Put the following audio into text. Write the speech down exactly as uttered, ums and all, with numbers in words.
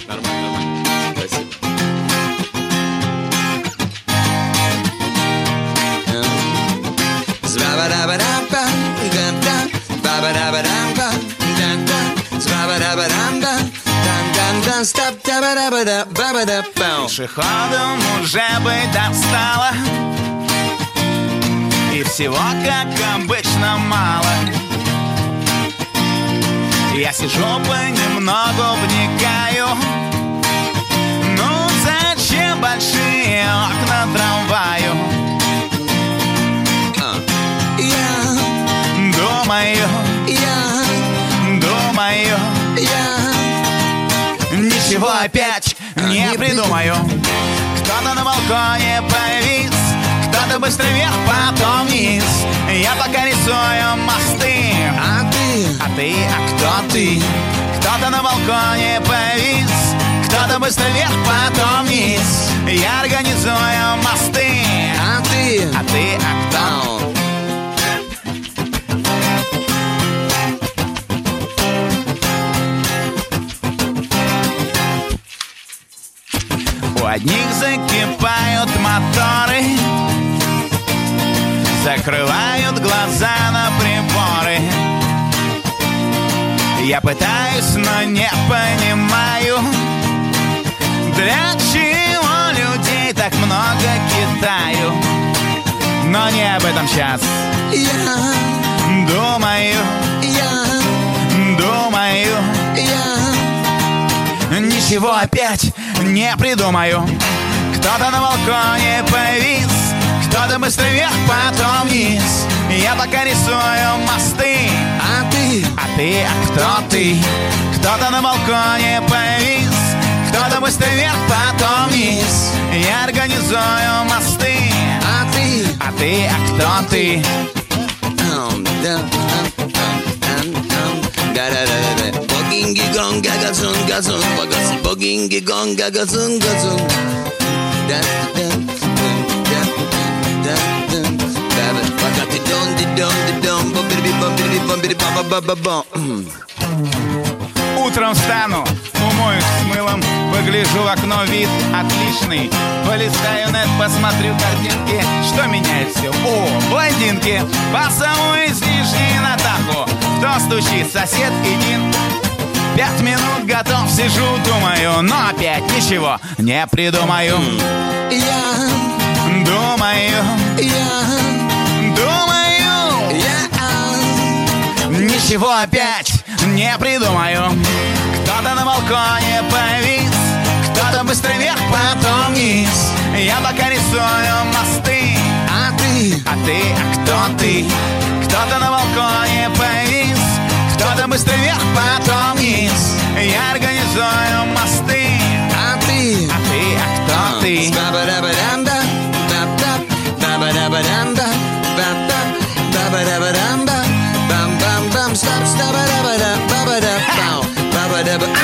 Нормально, нормально. Спасибо. Пешеходом уже быть достало, и всего, как обычно, мало. Я сижу, понемногу вникаю. Ну зачем большие окна трамваю? Я думаю, я думаю, я ничего опять не придумаю. Кто-то на балконе повис, кто-то быстро вверх, потом вниз. Я пока рисую мосты. А ты? А ты? А кто ты? Кто-то на балконе повис, кто-то быстро вверх, потом вниз. Я организую мосты. А ты? А ты? А кто? У одних закипают моторы, закрывают глаза на приборы. Я пытаюсь, но не понимаю, для чего людей так много Китаю. Но не об этом сейчас. Я думаю, я думаю, я ничего опять не придумаю. Кто-то на балконе повис, кто-то быстро вверх, потом вниз. Я пока рисую мосты. А ты? А ты? А кто ты? Кто-то на балконе повис, кто-то быстро вверх, потом вниз. Я организую мосты. А ты? А ты? А кто ты? Boginggi gong gaga zun gazun, bagasi boginggi gong gaga zun gazun. Da da da da da da. Bagati don di don di don, bombidi bombidi bombidi ba ba ba ba. Утром встану, умоюсь с мылом, выгляжу в окно, вид отличный. Полистаю нет, посмотрю картинки, что меняет все. О, блондинки, посамуюсь лишний на таху. Кто стучит, сосед Идин. Пять минут готов, сижу, думаю, но опять ничего не придумаю. Я думаю, я думаю, я ничего опять не придумаю. Кто-то на балконе повис, кто-то быстро вверх, потом вниз. Я пока рисую мосты. А ты? А ты? А кто ты? Кто-то на балконе повис, кто-то быстро вверх, потом вниз. Я организую мосты. А ты? А ты? А кто ты? Bam bam bam, stop, stop, ba da ba da, ba ba da, bow, ba ba da ba.